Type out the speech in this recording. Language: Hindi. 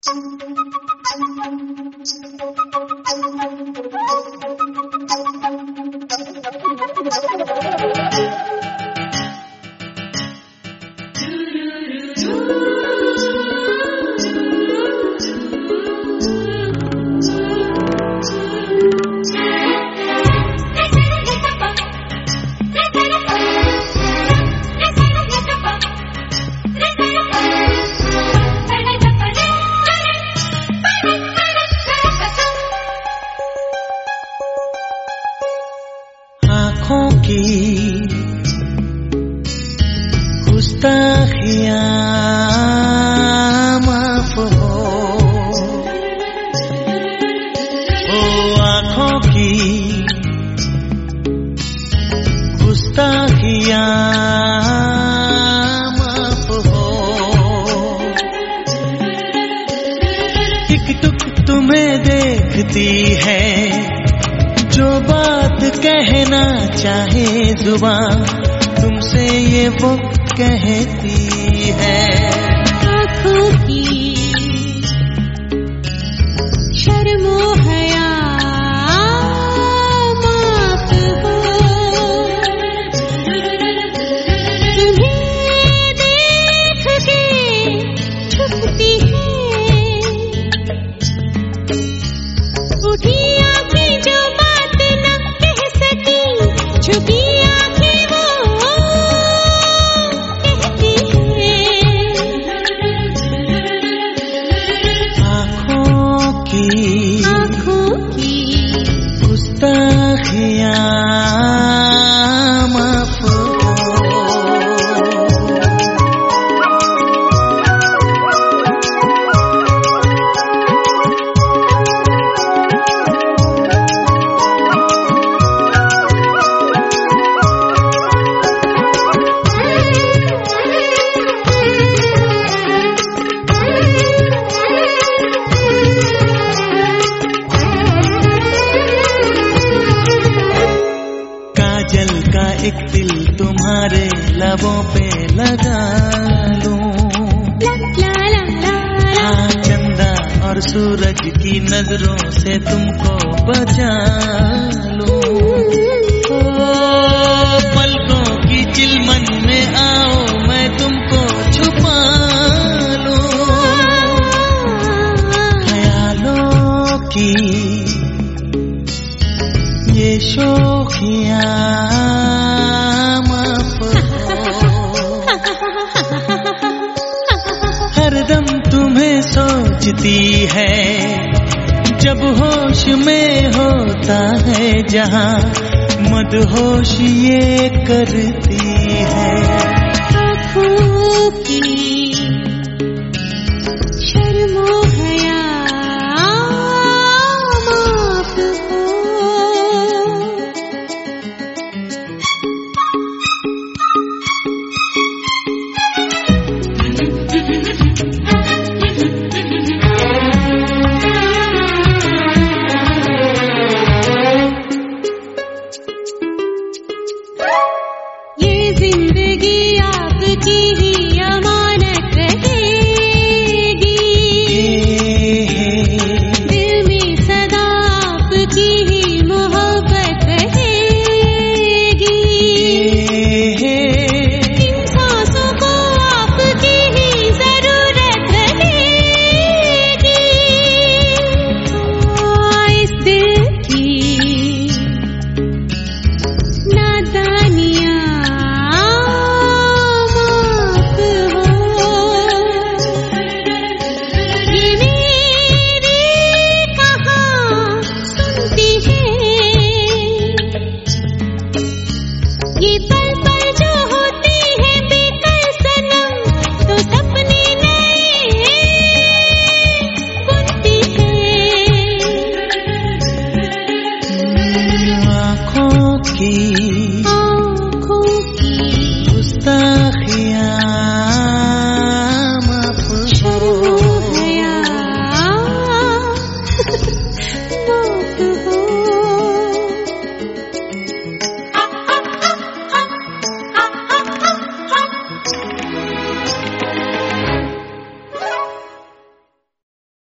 आँखों की गुस्ताखियाँ माफ हो, ओ आँखों की गुस्ताखियाँ माफ हो। टिक टुक तुम्हें देखती है, जो बात कहना चाहे जुबान तुमसे ये वो कहती है। आँखों की शर्मो हया माफ हो, तुम्हें देख के छुपती है, उठी आँखें जो बात न कह सकी, छुपी आँखें वो कहती है। आँखों की गुस्ताखियाँ माफ हो। काजल का एक दिल तुम्हारे लबों पे लगा लूं, हाँ चंदा और सूरज की नजरों से तुमको बचा लूं। ओ पलकों की चिलमन में आओ, मैं तुमको छुपा लूं। ख्यालों की ये शोखियाँ माफ हो, हरदम तुम्हें सोचती है, जब होश में होता है जहाँ मदहोश ये करती